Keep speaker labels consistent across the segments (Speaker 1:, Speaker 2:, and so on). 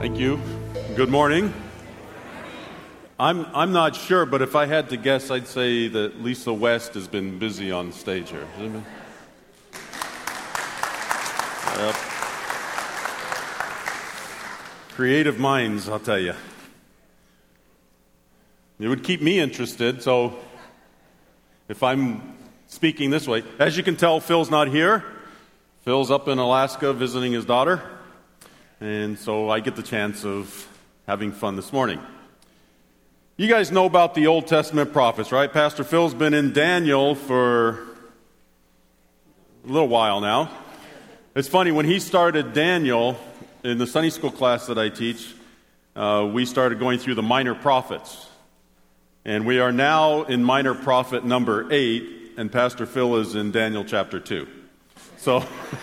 Speaker 1: Thank you. Good morning. I'm not sure, but if I had to guess, I'd say that Lisa West has been busy on stage here. Yep. Creative minds, I'll tell you. It would keep me interested, so if I'm speaking this way. As you can tell, Phil's not here. Phil's up in Alaska visiting his daughter, and so I get the chance of having fun this morning. You guys know about the Old Testament prophets, right? Pastor Phil's been in Daniel for a little while now. It's funny, when he started Daniel in the Sunday school class that I teach, we started going through the minor prophets. And we are now in minor prophet number 8, and Pastor Phil is in Daniel chapter 2. So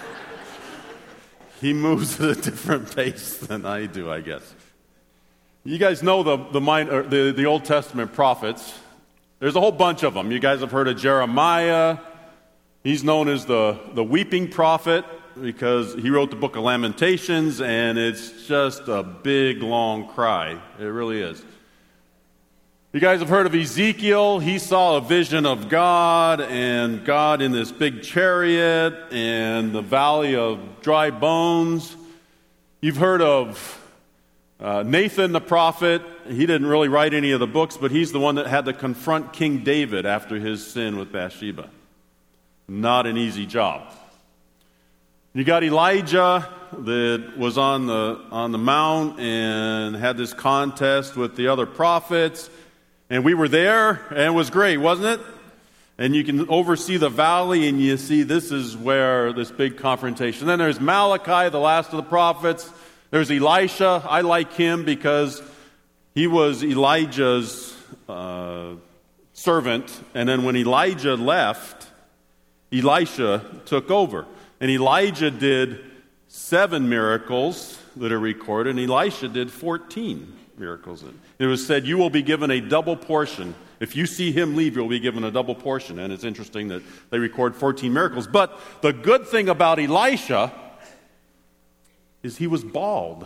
Speaker 1: he moves at a different pace than I do, I guess. You guys know the Old Testament prophets. There's a whole bunch of them. You guys have heard of Jeremiah. He's known as the weeping prophet because he wrote the book of Lamentations, and it's just a big, long cry. It really is. You guys have heard of Ezekiel. He saw a vision of God, and God in this big chariot and the valley of dry bones. You've heard of Nathan the prophet. He didn't really write any of the books, but he's the one that had to confront King David after his sin with Bathsheba. Not an easy job. You got Elijah that was on the mount and had this contest with the other prophets. And we were there, and it was great, wasn't it? And you can oversee the valley, and you see this is where this big confrontation. Then there's Malachi, the last of the prophets. There's Elisha. I like him because he was Elijah's servant. And then when Elijah left, Elisha took over. And Elijah did 7 miracles that are recorded, and Elisha did 14 miracles. It was said, you will be given a double portion. If you see him leave, you'll be given a double portion. And it's interesting that they record 14 miracles. But the good thing about Elisha is he was bald.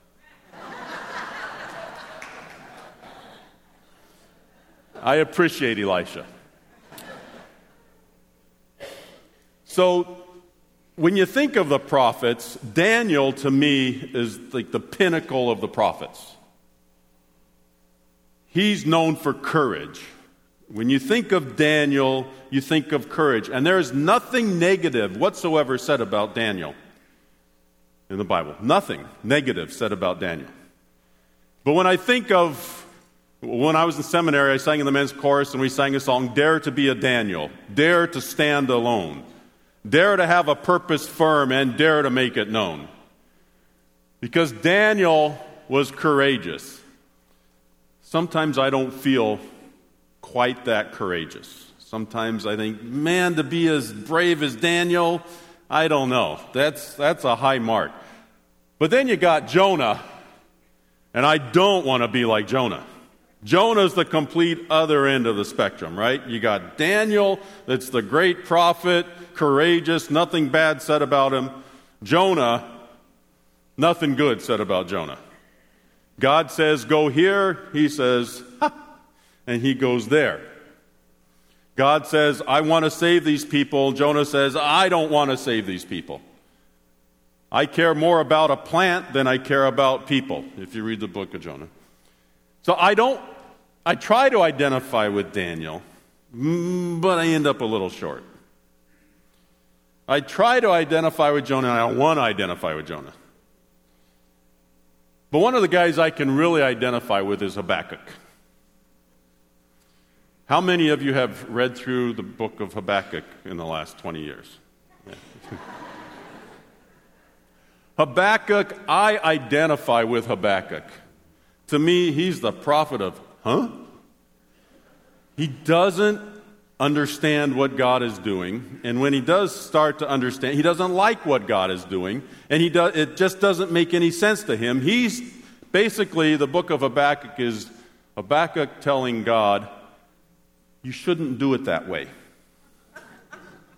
Speaker 1: I appreciate Elisha. So, when you think of the prophets, Daniel to me is like the pinnacle of the prophets. He's known for courage. When you think of Daniel, you think of courage. And there is nothing negative whatsoever said about Daniel in the Bible. Nothing negative said about Daniel. But when I think of, when I was in seminary, I sang in the men's chorus and we sang a song, Dare to be a Daniel, dare to stand alone, dare to have a purpose firm, and dare to make it known. Because Daniel was courageous. Sometimes I don't feel quite that courageous. Sometimes I think, man, to be as brave as Daniel, I don't know. That's a high mark. But then you got Jonah, and I don't want to be like Jonah. Jonah's the complete other end of the spectrum, right? You got Daniel, that's the great prophet, courageous, nothing bad said about him. Jonah, nothing good said about Jonah. God says, go here. He says, ha, and he goes there. God says, I want to save these people. Jonah says, I don't want to save these people. I care more about a plant than I care about people, if you read the book of Jonah. So I try to identify with Daniel, but I end up a little short. I try to identify with Jonah, and I don't want to identify with Jonah. But one of the guys I can really identify with is Habakkuk. How many of you have read through the book of Habakkuk in the last 20 years? Yeah. Habakkuk, I identify with Habakkuk. To me, he's the prophet of, He doesn't understand what God is doing, and when he does start to understand, he doesn't like what God is doing, and it just doesn't make any sense to him. He's basically, the book of Habakkuk is Habakkuk telling God, you shouldn't do it that way.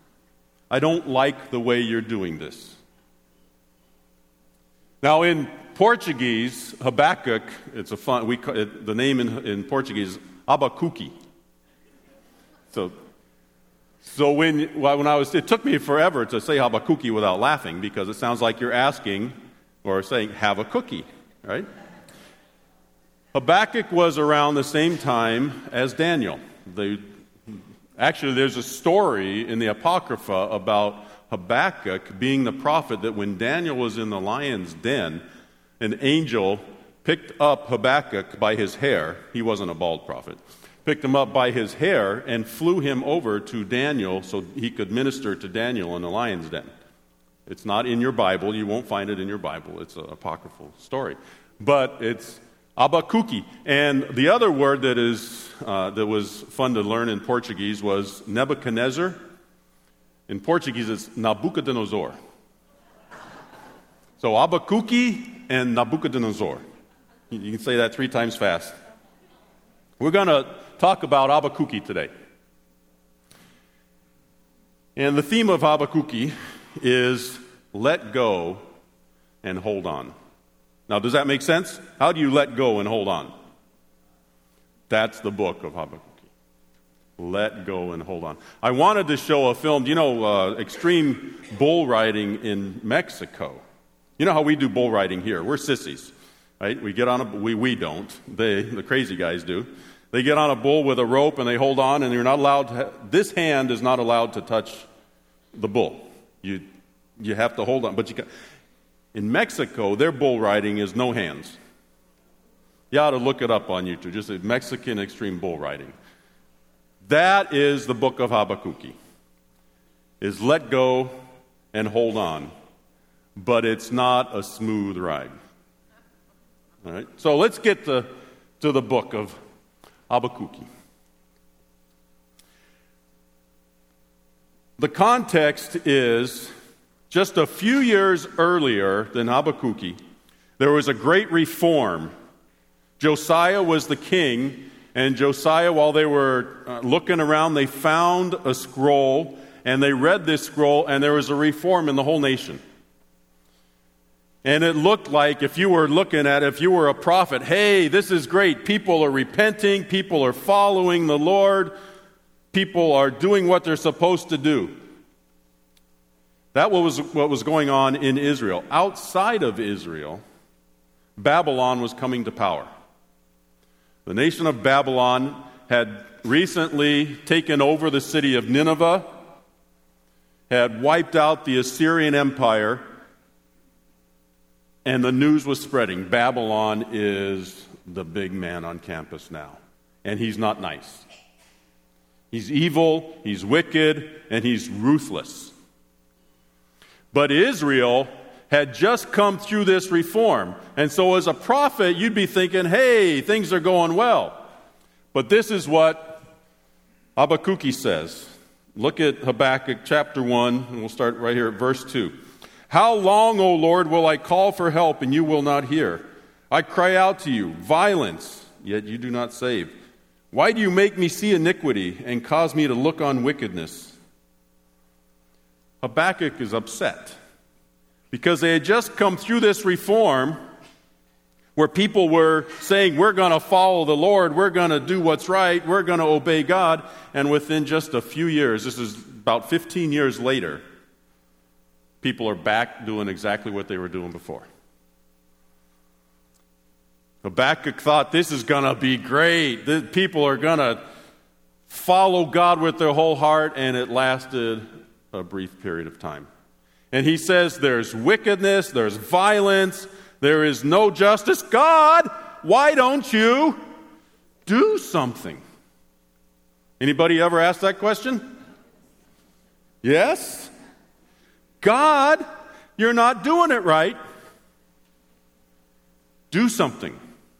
Speaker 1: I don't like the way you're doing this. Now, in Portuguese, Habakkuk, it's a fun, the name in Portuguese is Abacuque. So when I was, it took me forever to say Habacuque without laughing because it sounds like you're asking or saying, have a cookie, right? Habakkuk was around the same time as Daniel. Actually, there's a story in the Apocrypha about Habakkuk being the prophet that when Daniel was in the lion's den, an angel picked up Habakkuk by his hair. He wasn't a bald prophet. Picked him up by his hair and flew him over to Daniel so he could minister to Daniel in the lion's den. It's not in your Bible. You won't find it in your Bible. It's an apocryphal story. But it's Abacuque. And the other word that was fun to learn in Portuguese was Nebuchadnezzar. In Portuguese, it's Nabucodonosor. So Abacuque and Nabucodonosor. You can say that 3 times fast. We're going to talk about Abacuque today. And the theme of Abacuque is let go and hold on. Now, does that make sense? How do you let go and hold on? That's the book of Habakkuk. Let go and hold on. I wanted to show a film. You know, extreme bull riding in Mexico. You know how we do bull riding here? We're sissies, right? We get on we don't. The crazy guys do. They get on a bull with a rope and they hold on, and you're not allowed to. This hand is not allowed to touch the bull. You have to hold on, but you can. In Mexico, their bull riding is no hands. You ought to look it up on YouTube, just Mexican extreme bull riding. That is the book of Habakkuk, is let go and hold on, but it's not a smooth ride. All right, so let's get to the book of Habakkuk. The context is just a few years earlier than Habakkuk, there was a great reform. Josiah was the king, and Josiah, while they were looking around, they found a scroll, and they read this scroll, and there was a reform in the whole nation. And it looked like, if you were looking at it, if you were a prophet, hey, this is great. People are repenting. People are following the Lord. People are doing what they're supposed to do. That was what was going on in Israel. Outside of Israel, Babylon was coming to power. The nation of Babylon had recently taken over the city of Nineveh, had wiped out the Assyrian Empire, and the news was spreading. Babylon is the big man on campus now, and he's not nice. He's evil, he's wicked, and he's ruthless. But Israel had just come through this reform. And so as a prophet, you'd be thinking, hey, things are going well. But this is what Habakkuk says. Look at Habakkuk chapter 1, and we'll start right here at verse 2. How long, O Lord, will I call for help, and you will not hear? I cry out to you, violence, yet you do not save. Why do you make me see iniquity and cause me to look on wickedness? Habakkuk is upset because they had just come through this reform where people were saying, we're going to follow the Lord, we're going to do what's right, we're going to obey God, and within just a few years, this is about 15 years later, people are back doing exactly what they were doing before. Habakkuk thought, this is going to be great. The people are going to follow God with their whole heart, and it lasted a brief period of time. And he says there's wickedness, there's violence, there is no justice. God, why don't you do something? Anybody ever asked that question? Yes? God, you're not doing it right. Do something.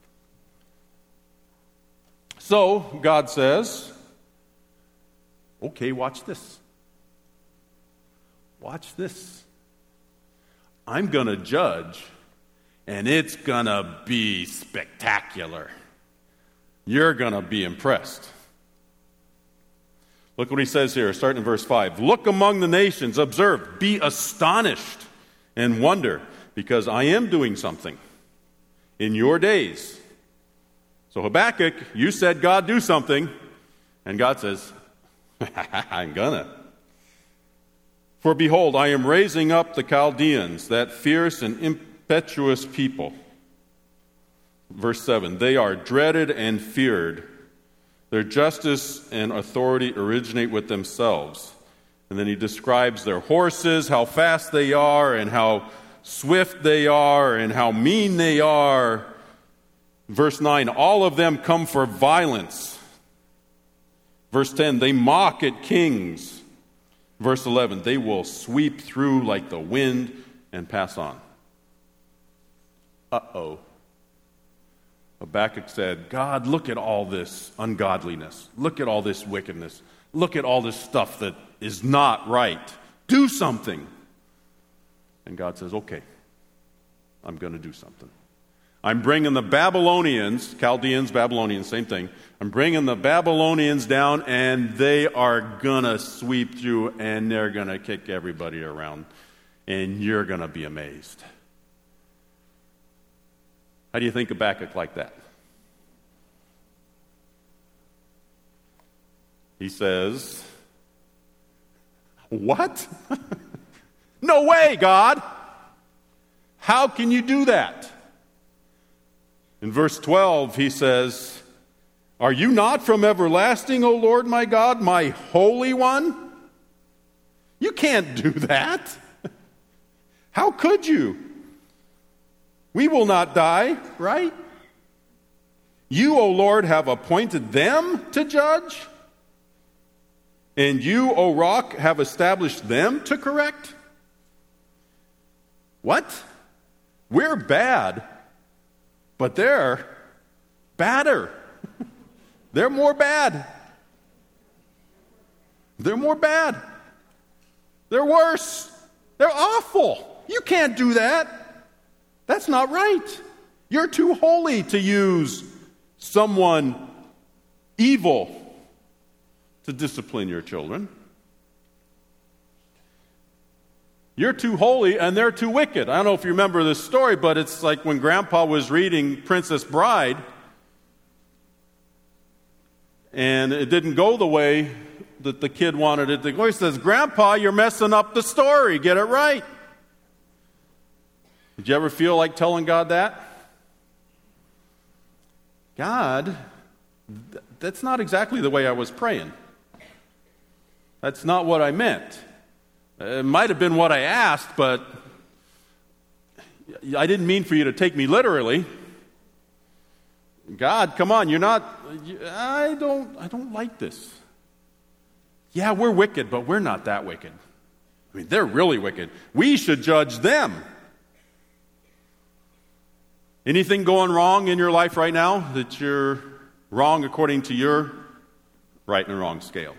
Speaker 1: So, God says, okay, watch this. Watch this. I'm going to judge, and it's going to be spectacular. You're going to be impressed. Look what he says here, starting in verse 5. Look among the nations, observe, be astonished, and wonder, because I am doing something. in your days. So Habakkuk, you said, God, do something. And God says, I'm gonna. For behold, I am raising up the Chaldeans, that fierce and impetuous people. Verse 7, they are dreaded and feared. Their justice and authority originate with themselves. And then he describes their horses, how fast they are, and how swift they are, and how mean they are. Verse 9, all of them come for violence. Verse 10, they mock at kings. Verse 11, they will sweep through like the wind and pass on. Uh-oh. Habakkuk said, God, look at all this ungodliness. Look at all this wickedness. Look at all this stuff that is not right. Do something. And God says, okay, I'm going to do something. I'm bringing the Babylonians, Chaldeans, Babylonians, same thing. I'm bringing the Babylonians down, and they are going to sweep through, and they're going to kick everybody around, and you're going to be amazed. How do you think Habakkuk like that? He says, what? No way, God. How can you do that? In verse 12, he says, are you not from everlasting, O Lord my God, my Holy One? You can't do that. How could you? We will not die, right? You, O Lord, have appointed them to judge, and you, O Rock, have established them to correct? What? We're bad, but they're badder. They're more bad. They're more bad. They're worse. They're awful. You can't do that. That's not right. You're too holy to use someone evil to discipline your children. You're too holy and they're too wicked. I don't know if you remember this story, but it's like when Grandpa was reading Princess Bride, and it didn't go the way that the kid wanted it to go. He says, Grandpa, you're messing up the story. Get it right. Did you ever feel like telling God that? God, that's not exactly the way I was praying. That's not what I meant. It might have been what I asked, but I didn't mean for you to take me literally. God, come on, I don't like this. Yeah, we're wicked, but we're not that wicked. I mean, they're really wicked. We should judge them. Anything going wrong in your life right now that you're wrong according to your right and wrong scale?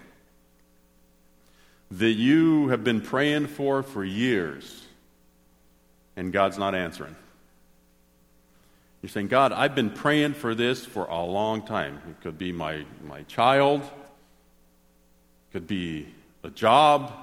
Speaker 1: That you have been praying for years and God's not answering? You're saying, God, I've been praying for this for a long time. It could be my child. It could be a job,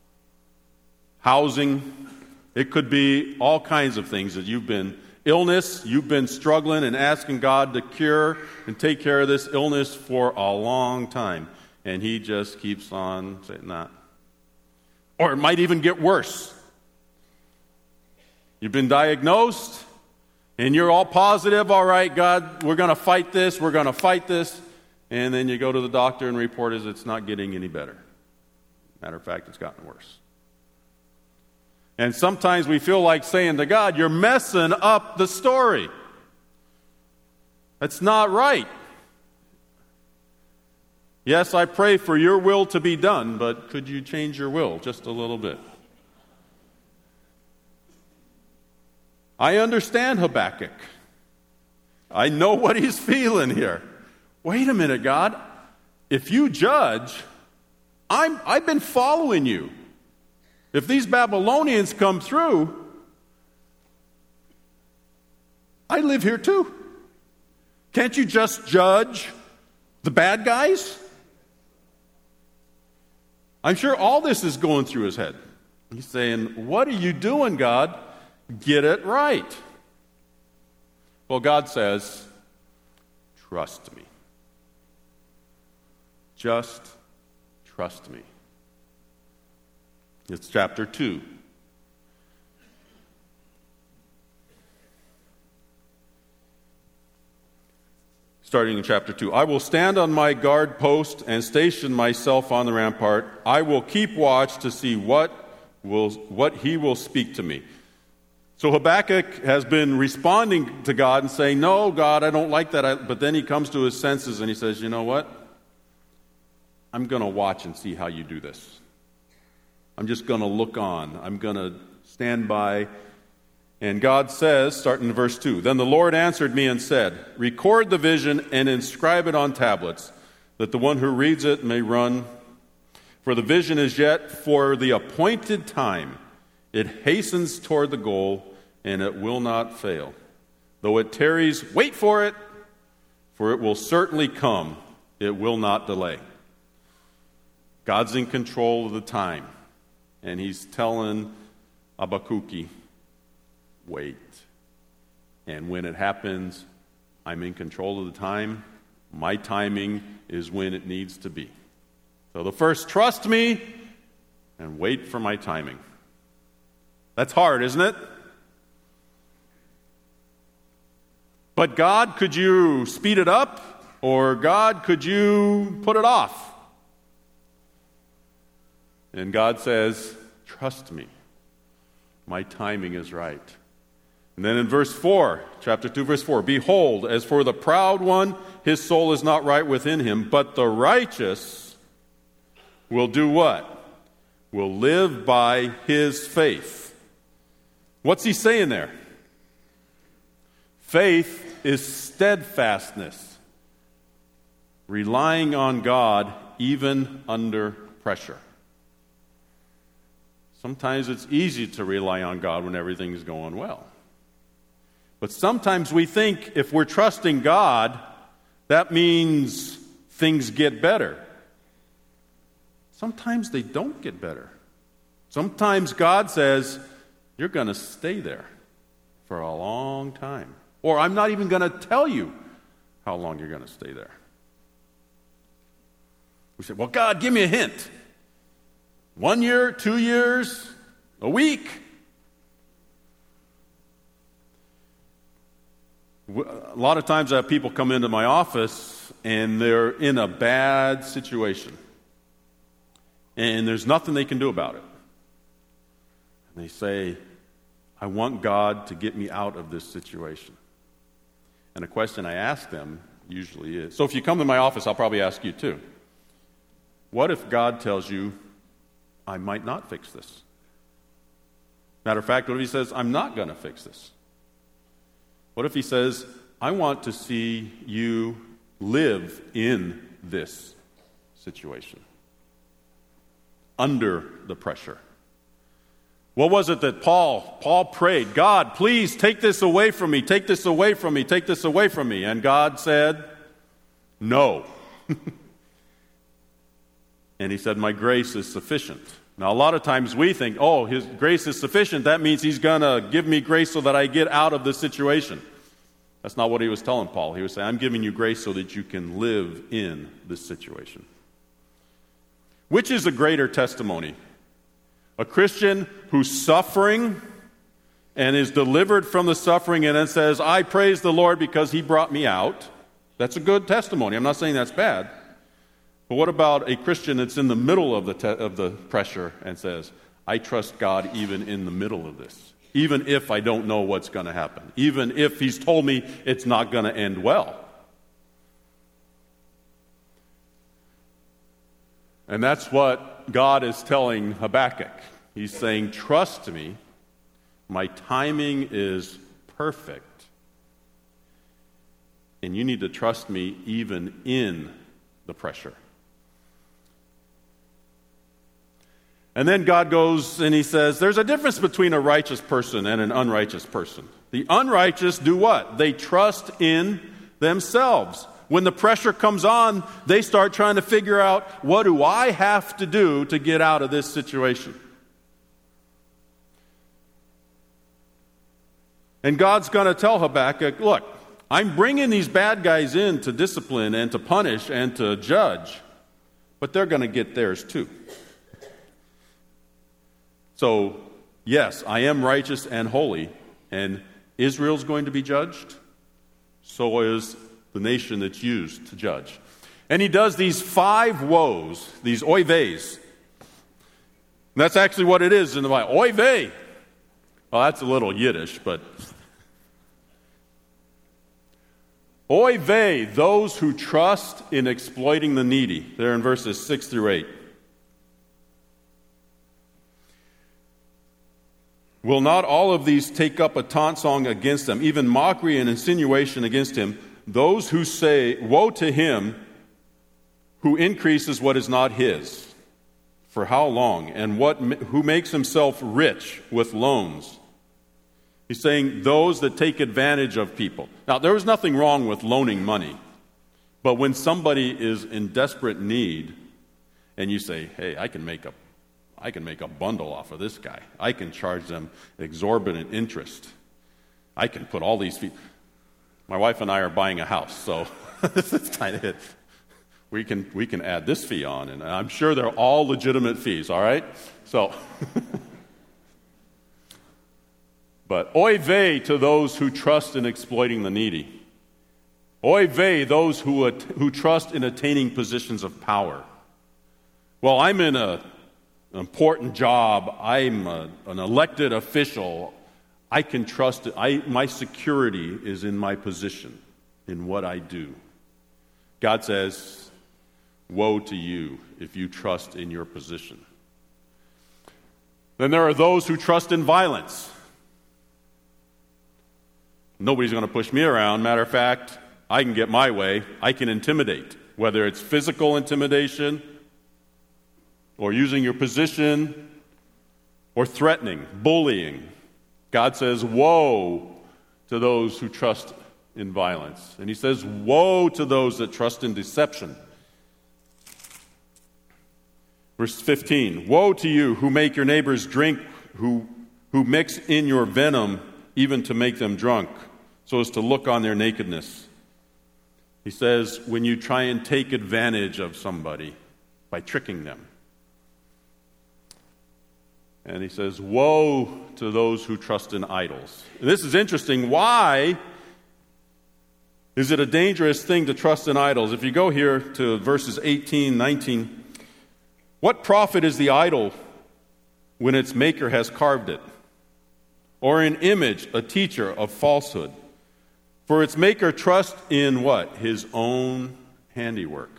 Speaker 1: housing. It could be all kinds of things that you've been struggling and asking God to cure and take care of this illness for a long time. And he just keeps on saying that. Or it might even get worse. You've been diagnosed, and you're all positive, all right, God, we're going to fight this, and then you go to the doctor and report is it's not getting any better. Matter of fact, it's gotten worse. And sometimes we feel like saying to God, you're messing up the story. That's not right. Yes, I pray for your will to be done, but could you change your will just a little bit? I understand Habakkuk. I know what he's feeling here. Wait a minute, God. If you judge, I've been following you. If these Babylonians come through, I live here too. Can't you just judge the bad guys? I'm sure all this is going through his head. He's saying, what are you doing, God? Get it right. Well, God says, trust me. Just trust me. It's chapter 2. Starting in chapter 2. I will stand on my guard post and station myself on the rampart. I will keep watch to see what he will speak to me. So Habakkuk has been responding to God and saying, no, God, I don't like that. But then he comes to his senses and he says, you know what? I'm going to watch and see how you do this. I'm just going to look on. I'm going to stand by. And God says, starting in verse 2, Then the Lord answered me and said, Record the vision and inscribe it on tablets, that the one who reads it may run. For the vision is yet for the appointed time. It hastens toward the goal, and it will not fail. Though it tarries, wait for it, for it will certainly come. It will not delay. God's in control of the time. And he's telling Habakkuk, wait. And when it happens, I'm in control of the time. My timing is when it needs to be. So the first, trust me and wait for my timing. That's hard, isn't it? But God, could you speed it up? Or God, could you put it off? And God says, trust me. My timing is right. And then in verse 4, chapter 2, verse 4, Behold, as for the proud one, his soul is not right within him, but the righteous will do what? Will live by his faith. What's he saying there? Faith is steadfastness, relying on God even under pressure. Sometimes it's easy to rely on God when everything's going well. But sometimes we think if we're trusting God, that means things get better. Sometimes they don't get better. Sometimes God says, you're going to stay there for a long time. Or I'm not even going to tell you how long you're going to stay there. We say, well, God, give me a hint. 1 year, 2 years, a week. A lot of times I have people come into my office and they're in a bad situation. And there's nothing they can do about it. And they say, I want God to get me out of this situation. And a question I ask them usually is, so if you come to my office, I'll probably ask you too. What if God tells you, I might not fix this? Matter of fact, what if he says, I'm not going to fix this? What if he says, I want to see you live in this situation, under the pressure? What was it that Paul prayed? God, please take this away from me, take this away from me, take this away from me. And God said, no. And he said, my grace is sufficient. Now, a lot of times we think, oh, his grace is sufficient. That means he's going to give me grace so that I get out of this situation. That's not what he was telling Paul. He was saying, I'm giving you grace so that you can live in this situation. Which is a greater testimony? A Christian who's suffering and is delivered from the suffering and then says, I praise the Lord because he brought me out. That's a good testimony. I'm not saying that's bad. But what about a Christian that's in the middle of the pressure and says, I trust God even in the middle of this, even if I don't know what's going to happen, even if he's told me it's not going to end well. And that's what God is telling Habakkuk. He's saying, trust me, my timing is perfect, and you need to trust me even in the pressure. And then God goes and he says, there's a difference between a righteous person and an unrighteous person. The unrighteous do what? They trust in themselves. When the pressure comes on, they start trying to figure out, what do I have to do to get out of this situation? And God's going to tell Habakkuk, look, I'm bringing these bad guys in to discipline and to punish and to judge, but they're going to get theirs too. So, yes, I am righteous and holy, and Israel's going to be judged. So is the nation that's used to judge. And he does these 5 woes, these oy veys. That's actually what it is in the Bible. Oy vey. Well, that's a little Yiddish, but oy vey, those who trust in exploiting the needy. They're in verses 6 through 8. Will not all of these take up a taunt song against them, even mockery and insinuation against him? Those who say, woe to him who increases what is not his. For how long? And who makes himself rich with loans? He's saying those that take advantage of people. Now, there is nothing wrong with loaning money. But when somebody is in desperate need and you say, hey, I can make a bundle off of this guy. I can charge them exorbitant interest. I can put all these fees. My wife and I are buying a house, so this is kind of it. We can add this fee on, and I'm sure they're all legitimate fees, all right? So, but oy vey to those who trust in exploiting the needy. Oy vey those who trust in attaining positions of power. Well, I'm in an important job. I'm an elected official. I can trust it. My security is in my position, in what I do. God says, woe to you if you trust in your position. Then there are those who trust in violence. Nobody's going to push me around. Matter of fact, I can get my way. I can intimidate, whether it's physical intimidation or using your position or threatening, bullying. God says, woe to those who trust in violence. And he says, woe to those that trust in deception. Verse 15, woe to you who make your neighbors drink, who mix in your venom even to make them drunk, so as to look on their nakedness. He says, when you try and take advantage of somebody by tricking them. And he says, woe to those who trust in idols. And this is interesting. Why is it a dangerous thing to trust in idols? If you go here to verses 18, 19, what profit is the idol when its maker has carved it? Or an image, a teacher of falsehood? For its maker trusts in what? His own handiwork.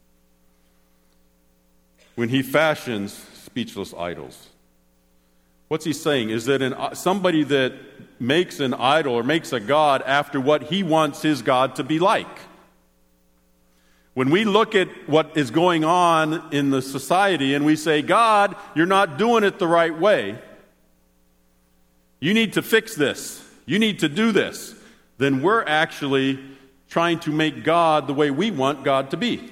Speaker 1: When he fashions speechless idols. What's he saying? Is that somebody that makes an idol or makes a god after what he wants his god to be like. When we look at what is going on in the society and we say, God, you're not doing it the right way. You need to fix this. You need to do this. Then we're actually trying to make God the way we want God to be.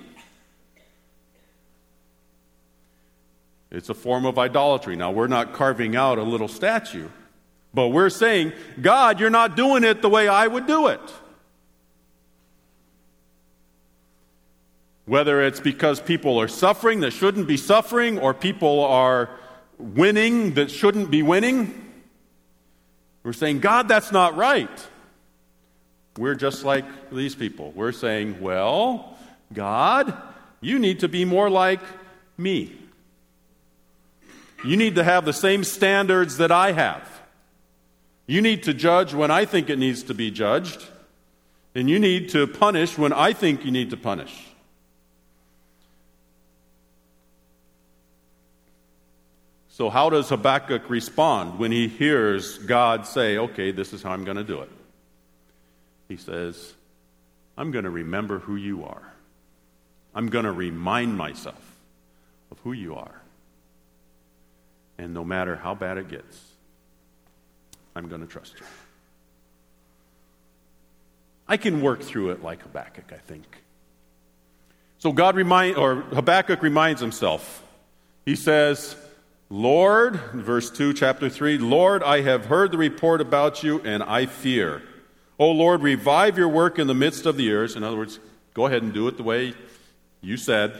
Speaker 1: It's a form of idolatry. Now, we're not carving out a little statue, but we're saying, God, you're not doing it the way I would do it. Whether it's because people are suffering that shouldn't be suffering, or people are winning that shouldn't be winning, we're saying, God, that's not right. We're just like these people. We're saying, well, God, you need to be more like me. You need to have the same standards that I have. You need to judge when I think it needs to be judged. And you need to punish when I think you need to punish. So how does Habakkuk respond when he hears God say, okay, this is how I'm going to do it? He says, I'm going to remember who you are. I'm going to remind myself of who you are. And no matter how bad it gets, I'm going to trust you. I can work through it like Habakkuk, I think. So Habakkuk reminds himself. He says, Lord, verse 2, chapter 3, Lord, I have heard the report about you, and I fear. O Lord, revive your work in the midst of the years. In other words, go ahead and do it the way you said.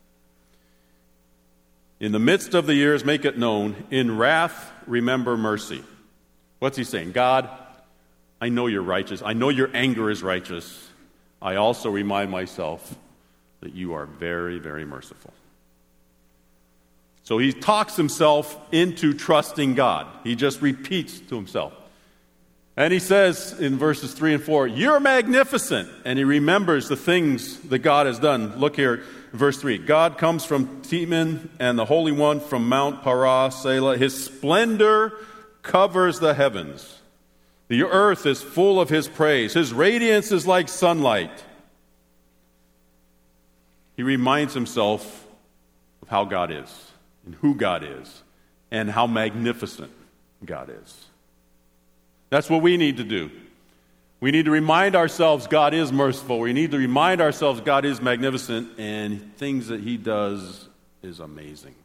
Speaker 1: In the midst of the years, make it known. In wrath, remember mercy. What's he saying? God, I know you're righteous. I know your anger is righteous. I also remind myself that you are very, very merciful. So he talks himself into trusting God. He just repeats to himself. And he says in verses 3 and 4, you're magnificent. And he remembers the things that God has done. Look here, verse 3. God comes from Teman, and the Holy One from Mount Parah, Selah. His splendor covers the heavens. The earth is full of his praise. His radiance is like sunlight. He reminds himself of how God is, and who God is, and how magnificent God is. That's what we need to do. We need to remind ourselves God is merciful. We need to remind ourselves God is magnificent, and things that he does is amazing.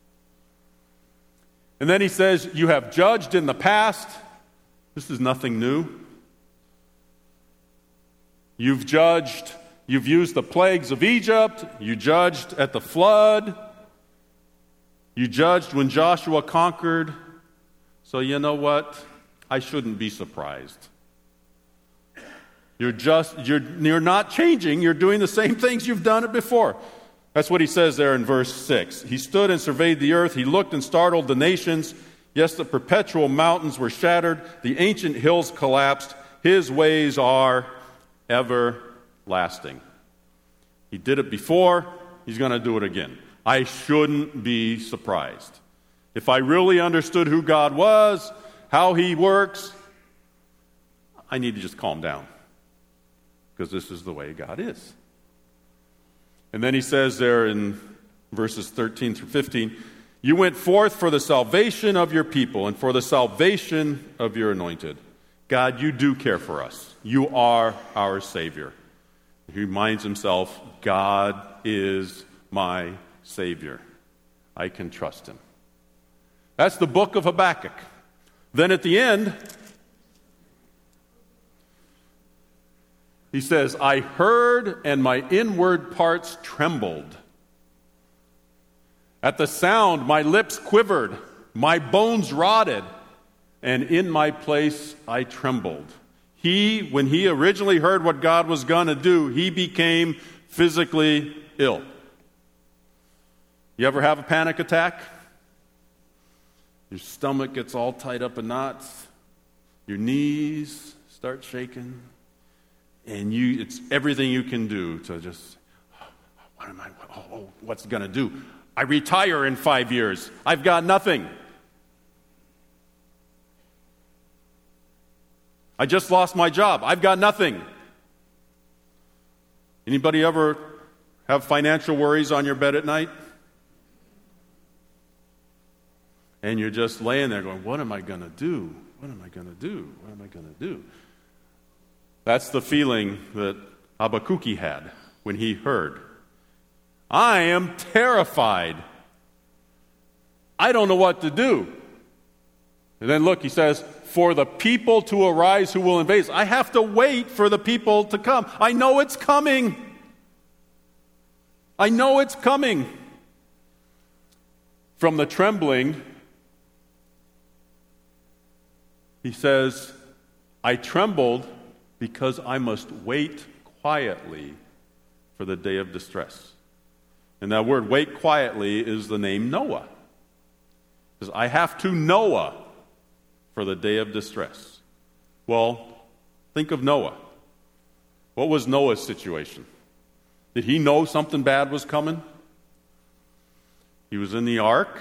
Speaker 1: And then he says, you have judged in the past. This is nothing new. You've judged, you've used the plagues of Egypt. You judged at the flood. You judged when Joshua conquered. So you know what? I shouldn't be surprised. You're not changing. You're doing the same things you've done it before. That's what he says there in verse 6. He stood and surveyed the earth. He looked and startled the nations. Yes, the perpetual mountains were shattered. The ancient hills collapsed. His ways are everlasting. He did it before. He's going to do it again. I shouldn't be surprised. If I really understood who God was, how he works, I need to just calm down, because this is the way God is. And then he says there in verses 13 through 15, you went forth for the salvation of your people and for the salvation of your anointed. God, you do care for us. You are our Savior. He reminds himself, God is my Savior. I can trust him. That's the book of Habakkuk. Then at the end, he says, I heard and my inward parts trembled. At the sound, my lips quivered, my bones rotted, and in my place I trembled. When he originally heard what God was going to do, he became physically ill. You ever have a panic attack? Your stomach gets all tied up in knots. Your knees start shaking. And it's everything you can do to just, what's it going to do? I retire in 5 years. I've got nothing. I just lost my job. I've got nothing. Anybody ever have financial worries on your bed at night? And you're just laying there going, what am I going to do? What am I going to do? What am I going to do? That's the feeling that Habakkuk had when he heard. I am terrified. I don't know what to do. And then look, he says, for the people to arise who will invade us. I have to wait for the people to come. I know it's coming. I know it's coming. From the trembling, he says, I trembled because I must wait quietly for the day of distress. And that word, wait quietly, is the name Noah. He says, I have to Noah for the day of distress. Well, think of Noah. What was Noah's situation? Did he know something bad was coming? He was in the ark,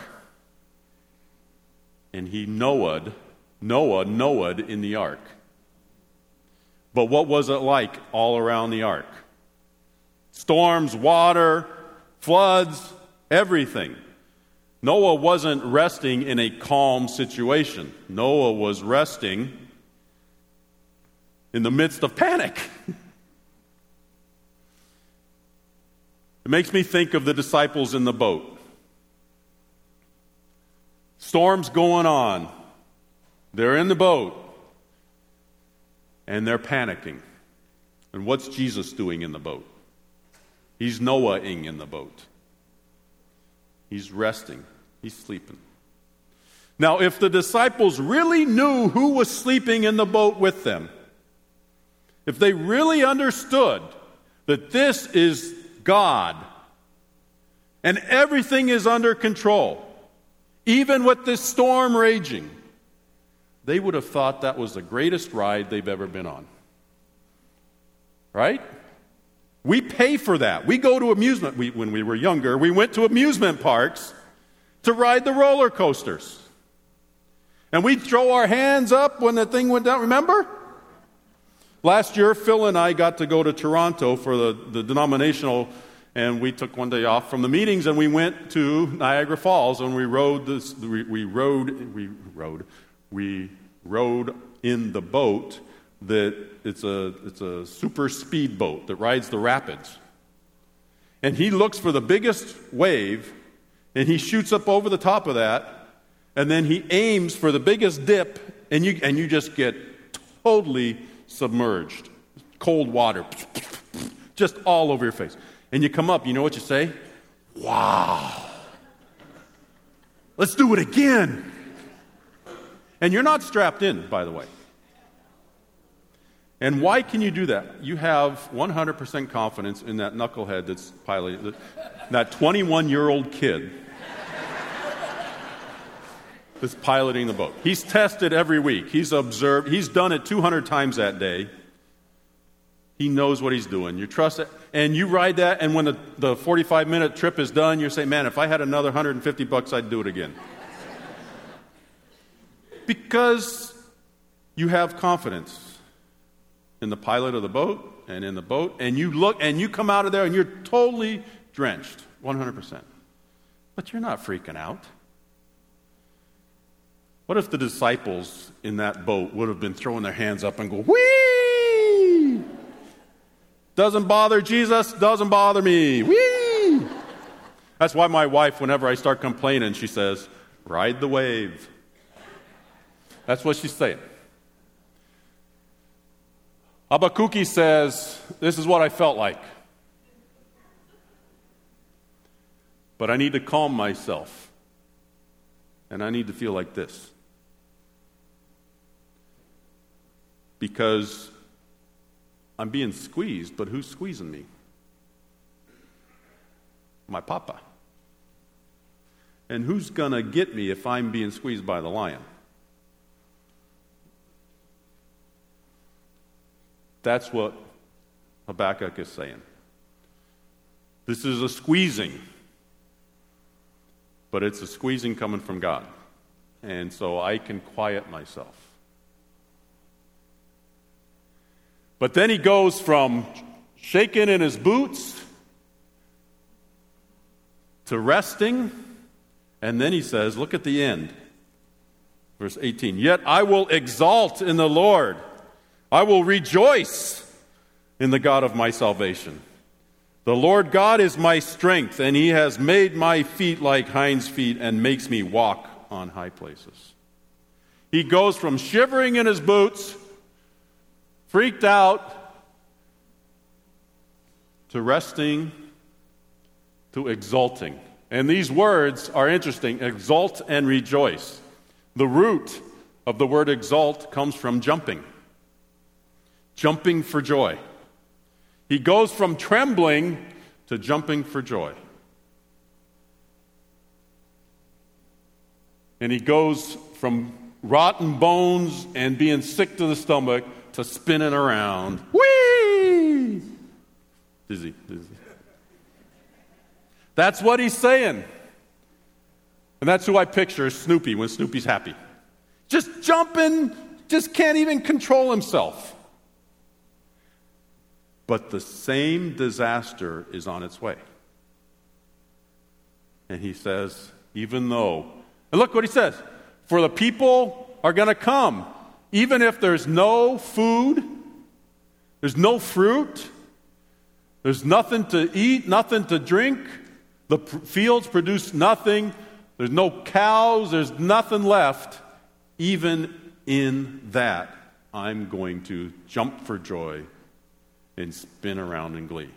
Speaker 1: and he Noah'd in the ark. But what was it like all around the ark? Storms, water, floods, everything. Noah wasn't resting in a calm situation. Noah was resting in the midst of panic. It makes me think of the disciples in the boat. Storm's going on. They're in the boat. and they're panicking. And what's Jesus doing in the boat? He's Noah-ing in the boat. He's resting. He's sleeping. Now, if the disciples really knew who was sleeping in the boat with them, if they really understood that this is God and everything is under control, even with this storm raging, they would have thought that was the greatest ride they've ever been on. Right? We pay for that. We go to amusement. When we were younger, we went to amusement parks to ride the roller coasters. And we'd throw our hands up when the thing went down. Remember? Last year, Phil and I got to go to Toronto for the denominational, and we took one day off from the meetings, and we went to Niagara Falls, and we rode in the boat that it's a super speed boat that rides the rapids. And he looks for the biggest wave, and he shoots up over the top of that, and then he aims for the biggest dip, and you just get totally submerged. Cold water, just all over your face. And you come up, you know what you say? Wow. Let's do it again. And you're not strapped in, by the way. And why can you do that? You have 100% confidence in that knucklehead that's piloting, that 21-year-old kid that's piloting the boat. He's tested every week. He's observed. He's done it 200 times that day. He knows what he's doing. You trust it. And you ride that, and when the 45-minute trip is done, you say, man, if I had another $150, I'd do it again. Because you have confidence in the pilot of the boat and in the boat, and you look and you come out of there and you're totally drenched, 100%. But you're not freaking out. What if the disciples in that boat would have been throwing their hands up and go, whee! Doesn't bother Jesus, doesn't bother me. Whee! That's why my wife, whenever I start complaining, she says, ride the wave. That's what she's saying. Habakkuk says, this is what I felt like. But I need to calm myself. And I need to feel like this. Because I'm being squeezed, but who's squeezing me? My papa. And who's going to get me if I'm being squeezed by the lion? That's what Habakkuk is saying. This is a squeezing, but it's a squeezing coming from God. And so I can quiet myself. But then he goes from shaking in his boots to resting, and then he says, look at the end, verse 18, yet I will exalt in the Lord. I will rejoice in the God of my salvation. The Lord God is my strength, and he has made my feet like hinds' feet and makes me walk on high places. He goes from shivering in his boots, freaked out, to resting, to exulting. And these words are interesting, exult and rejoice. The root of the word exult comes from jumping for joy. He goes from trembling to jumping for joy. And he goes from rotten bones and being sick to the stomach to spinning around. Whee! Dizzy. That's what he's saying. And that's who I picture as Snoopy when Snoopy's happy. Just jumping, just can't even control himself. But the same disaster is on its way. And he says, even though, and look what he says, for the people are going to come, even if there's no food, there's no fruit, there's nothing to eat, nothing to drink, the fields produce nothing, there's no cows, there's nothing left, even in that, I'm going to jump for joy and spin around in glee.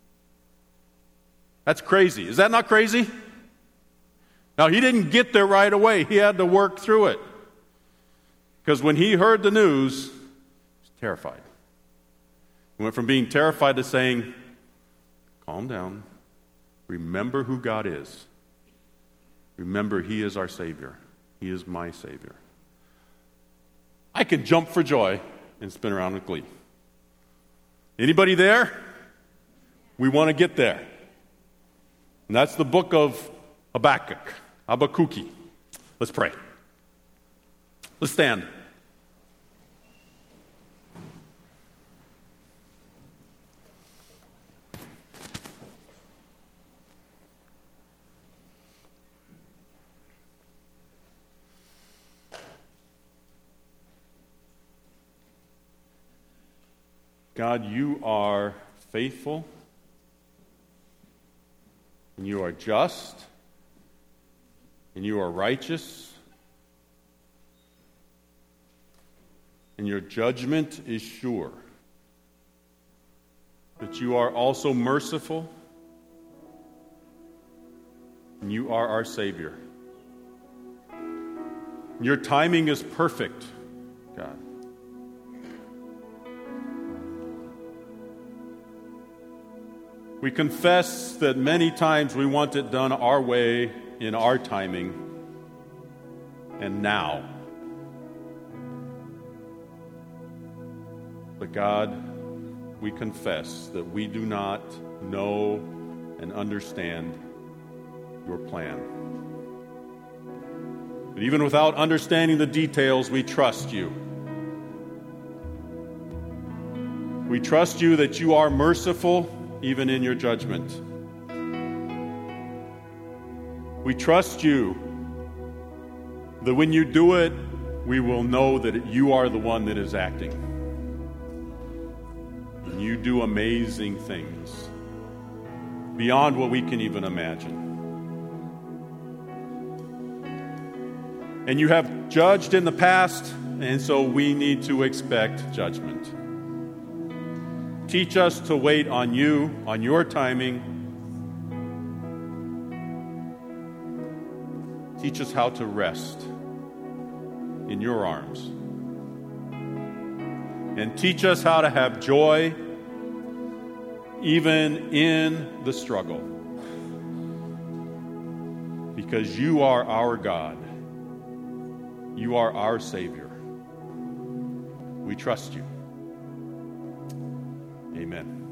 Speaker 1: That's crazy. Is that not crazy? Now, he didn't get there right away. He had to work through it. Because when he heard the news, he was terrified. He went from being terrified to saying, calm down. Remember who God is. Remember, he is our Savior. He is my Savior. I can jump for joy and spin around with glee. Anybody there? We want to get there. And that's the book of Habakkuk. Habakkuk. Let's pray. Let's stand. God, you are faithful, and you are just, and you are righteous, and your judgment is sure. But you are also merciful, and you are our Savior. Your timing is perfect, God. We confess that many times we want it done our way, in our timing, and now. But God, we confess that we do not know and understand your plan. But even without understanding the details, we trust you. We trust you that you are merciful even in your judgment. We trust you that when you do it, we will know that you are the one that is acting. And you do amazing things beyond what we can even imagine. And you have judged in the past, and so we need to expect judgment. Teach us to wait on you, on your timing. Teach us how to rest in your arms. And teach us how to have joy even in the struggle. Because you are our God. You are our Savior. We trust you. Amen.